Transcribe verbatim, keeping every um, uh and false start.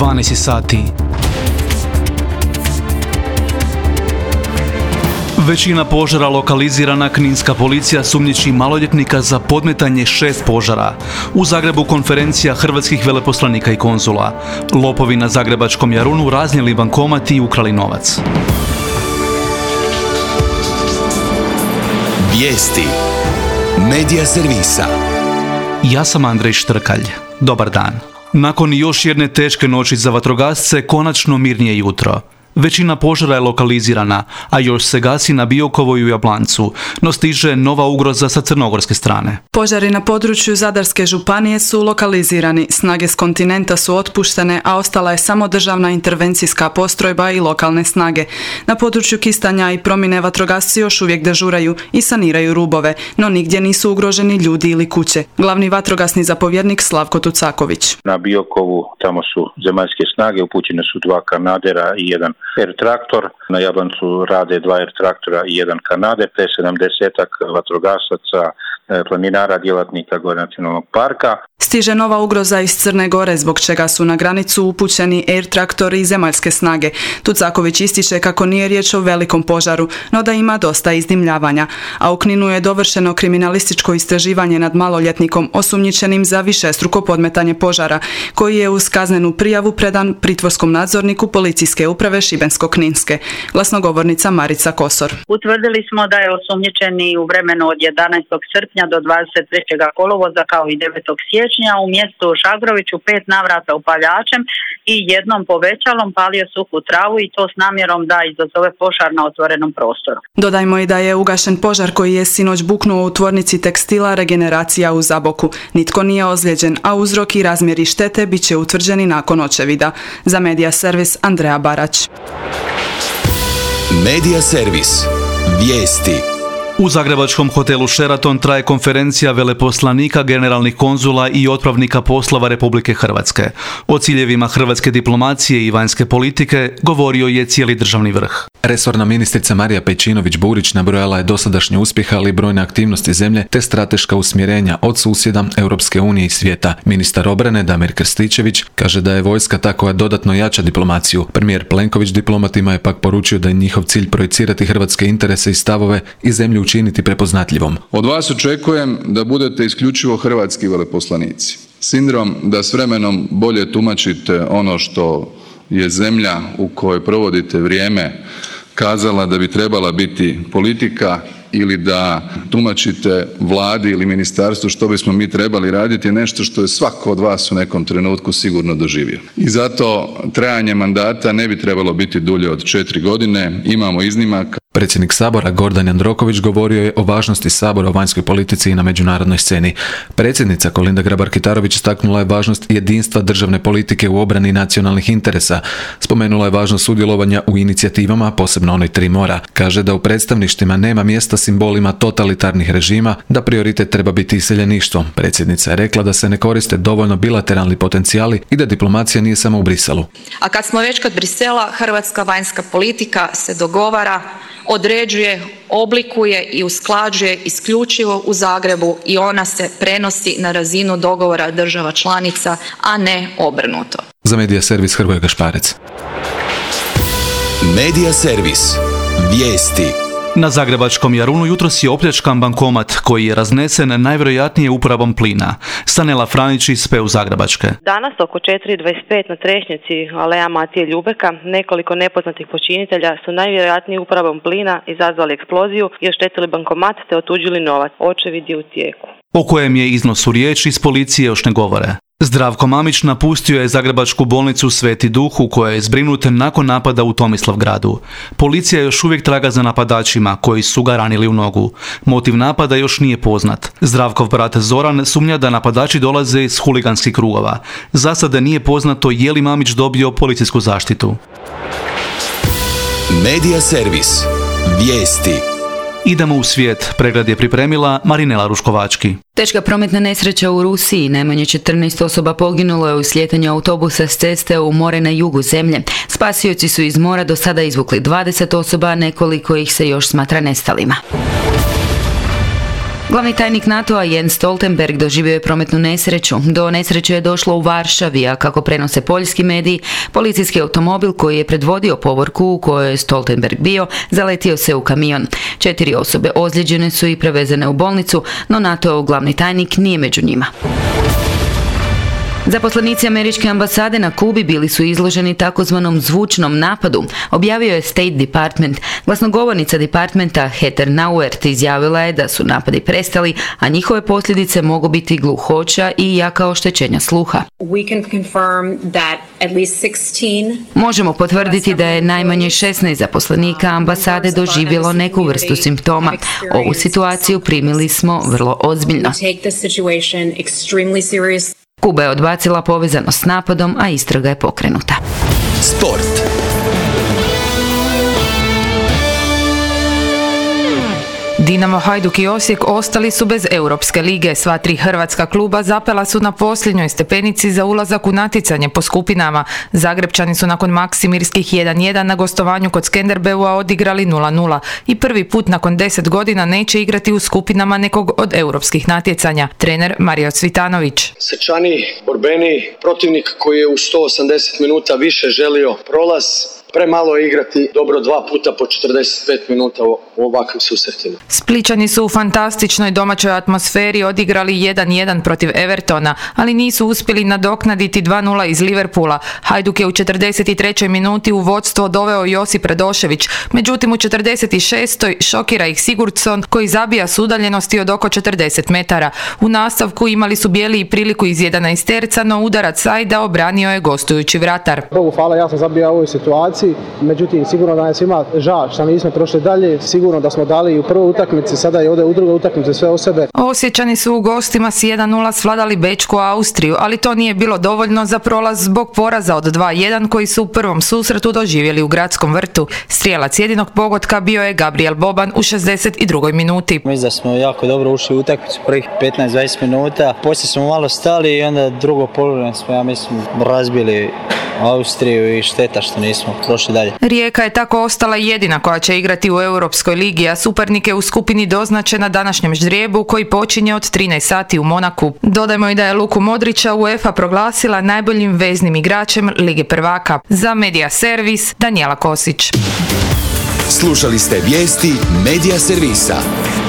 dvanaest sati. Većina požara lokalizirana, kninska policija sumnjiči maloljetnika za podmetanje šest požara. U Zagrebu konferencija hrvatskih veleposlanika i konzula. Lopovi na zagrebačkom Jarunu raznijeli bankomat i ukrali novac. Vijesti Medija servisa. Ja sam Andrej Štrkalj. Dobar dan. Nakon još jedne teške noći za vatrogasce, konačno mirnije jutro. Većina požara je lokalizirana, a još se gasi na Biokovoj i u Jablancu, no stiže nova ugroza sa crnogorske strane. Požari na području Zadarske županije su lokalizirani, snage s kontinenta su otpuštene, a ostala je samo državna intervencijska postrojba i lokalne snage. Na području Kistanja i Promine vatrogasci još uvijek dežuraju i saniraju rubove, no nigdje nisu ugroženi ljudi ili kuće. Glavni vatrogasni zapovjednik Slavko Tucaković. Na Biokovu tamo su zemaljske snage, upućene su dva kanadera i jedan air traktor. Na Jablancu rade dva air traktora i jedan kanader, te sedamdesetak vatrogasaca, planinara, djelatnika Gore nacionalnog parka. Stiže nova ugroza iz Crne Gore, zbog čega su na granicu upućeni air traktori i zemaljske snage. Tucaković ističe kako nije riječ o velikom požaru, no da ima dosta izdimljavanja. A u Kninu je dovršeno kriminalističko istraživanje nad maloljetnikom osumnjičenim za višestruko podmetanje požara, koji je uz kaznenu prijavu predan pritvorskom nadzorniku policijske uprave Šibensko-kninske. Glasnogovornica Marica Kosor. Utvrdili smo da je osumnjičeni u vremenu od jedanaestog srpnja do dvadeset trećeg kolovoza kao i devetog siječnja u mjestu Šagroviću pet navrata upaljačem i jednom povećalom palio suhu travu i to s namjerom da izazove požar na otvorenom prostoru. Dodajmo i da je ugašen požar koji je sinoć buknuo u tvornici tekstila Regeneracija u Zaboku. Nitko nije ozlijeđen, a uzrok i razmjeri štete bit će utvrđeni nakon očevida. Za Medija servis Andreja Barać. Medija servis. Vijesti. U zagrebačkom hotelu Sheraton traje konferencija veleposlanika, generalnih konzula i otpravnika poslova Republike Hrvatske. O ciljevima hrvatske diplomacije i vanjske politike govorio je cijeli državni vrh. Resorna ministrica Marija Pejčinović-Burić nabrojala je dosadašnje uspjehe, ali i brojne aktivnosti zemlje te strateška usmjerenja od susjeda, Europske unije i svijeta. Ministar obrane Damir Krstičević kaže da je vojska ta koja dodatno jača diplomaciju. Premijer Plenković diplomatima je pak poručio da je njihov cilj projicirati hrvatske interese i stavove i zemlju učiniti prepoznatljivom. Od vas očekujem da budete isključivo hrvatski veleposlanici. Sindrom da s vremenom bolje tumačite ono što je zemlja u kojoj provodite vrijeme kazala da bi trebala biti politika ili da tumačite vladi ili ministarstvu što bismo mi trebali raditi je nešto što je svako od vas u nekom trenutku sigurno doživio. I zato trajanje mandata ne bi trebalo biti dulje od četiri godine, imamo iznimaka. Predsjednik Sabora Gordan Jandroković govorio je o važnosti Sabora u vanjskoj politici i na međunarodnoj sceni. Predsjednica Kolinda Grabar-Kitarović istaknula je važnost jedinstva državne politike u obrani nacionalnih interesa. Spomenula je važnost sudjelovanja u inicijativama, posebno onoj Tri mora. Kaže da u predstavništvima nema mjesta simbolima totalitarnih režima, da prioritet treba biti iseljeništvo. Predsjednica je rekla da se ne koriste dovoljno bilateralni potencijali i da diplomacija nije samo u Briselu. A kad smo već kod Brisela, hrvatska vanjska politika se dogovara, određuje, oblikuje i usklađuje isključivo u Zagrebu i ona se prenosi na razinu dogovora država članica, a ne obrnuto. Za Medija servis Hrvoje Gašparec. Medija servis. Vijesti. Na zagrebačkom Jarunu jutros je opljačkan bankomat koji je raznesen najvjerojatnije uporabom plina. Stanela Franić iz P E U Zagrebačke. Danas oko četiri dvadeset pet na Trešnjici Aleja Matije Ljubeka nekoliko nepoznatih počinitelja su najvjerojatnije uporabom plina izazvali eksploziju i oštetili bankomat te otuđili novac. Očevid je u tijeku. O kojem je iznosu riječ iz policije još ne govore. Zdravko Mamić napustio je Zagrebačku bolnicu Sveti Duh u kojoj je zbrinut nakon napada u Tomislavgradu. Policija još uvijek traga za napadačima koji su ga ranili u nogu. Motiv napada još nije poznat. Zdravkov brat Zoran sumnja da napadači dolaze iz huliganskih krugova. Za sada nije poznato je li Mamić dobio policijsku zaštitu. Medija servis. Vijesti. Idemo u svijet. Pregled je pripremila Marinela Ruškovački. Teška prometna nesreća u Rusiji. Najmanje četrnaest osoba poginulo je u slijetanju autobusa s ceste u more na jugu zemlje. Spasioci su iz mora do sada izvukli dvadeset osoba, nekoliko ih se još smatra nestalima. Glavni tajnik NATO-a Jens Stoltenberg doživio je prometnu nesreću. Do nesreće je došlo u Varšavi, a kako prenose poljski mediji, policijski automobil koji je predvodio povorku u kojoj je Stoltenberg bio, zaletio se u kamion. Četiri osobe ozlijeđene su i prevezene u bolnicu, no NATO-ov glavni tajnik nije među njima. Zaposlenici američke ambasade na Kubi bili su izloženi takozvanom zvučnom napadu, objavio je State Department. Glasnogovornica departmenta Heather Nauert izjavila je da su napadi prestali, a njihove posljedice mogu biti gluhoća i jaka oštećenja sluha. Možemo potvrditi da je najmanje šesnaest zaposlenika ambasade doživjelo neku vrstu simptoma. Ovu situaciju primili smo vrlo ozbiljno. Kuba je odbacila povezanost s napadom, a istraga je pokrenuta. Sport. Dinamo, Hajduk i Osijek ostali su bez Europske lige. Sva tri hrvatska kluba zapela su na posljednjoj stepenici za ulazak u natjecanje po skupinama. Zagrebčani su nakon maksimirskih jedan jedan na gostovanju kod Skenderbeua odigrali nula nula i prvi put nakon deset godina neće igrati u skupinama nekog od europskih natjecanja. Trener Mario Cvitanović. Srčani, borbeni, protivnik koji je u sto osamdeset minuta više želio prolaz. Premalo je igrati dobro dva puta po četrdeset pet minuta u ovakvim susretima. Splićani su u fantastičnoj domaćoj atmosferi odigrali jedan jedan protiv Evertona, ali nisu uspjeli nadoknaditi dva nula iz Liverpoola. Hajduk je u četrdeset trećoj minuti u vodstvo doveo Josip Radošević, međutim u četrdeset šestoj šokira ih Sigurdsson koji zabija s udaljenosti od oko četrdeset metara. U nastavku imali su bijeli i priliku iz jedanaesterca, no udarac Sajda obranio je gostujući vratar. Bogu hvala, ja sam zabio u ovoj situaciji. Međutim, sigurno da je svima žao što nismo prošli dalje, sigurno da smo dali u prvoj utakmici, sada je ovdje u drugoj utakmici sve o sebe. Osječani su u gostima s jedan nula svladali Bečku Austriju, ali to nije bilo dovoljno za prolaz zbog poraza od dva jedan koji su u prvom susretu doživjeli u Gradskom vrtu. Strijelac jedinog pogotka bio je Gabriel Boban u šezdeset drugoj minuti. Mislim da smo jako dobro ušli u utakmicu prvih petnaest dvadeset minuta, poslije smo malo stali i onda drugo poluvreme smo, ja mislim, razbili Austriju i šteta što nismo prošli dalje. Rijeka je tako ostala jedina koja će igrati u Europskoj ligi, a suparnike u skupini doznače na današnjem ždrijebu koji počinje od trinaest sati u Monaku. Dodajmo i da je Luku Modrića UEFA proglasila najboljim veznim igračem Lige prvaka. Za Medija Servis, Danijela Kosić. Slušali ste vijesti Medija Servisa.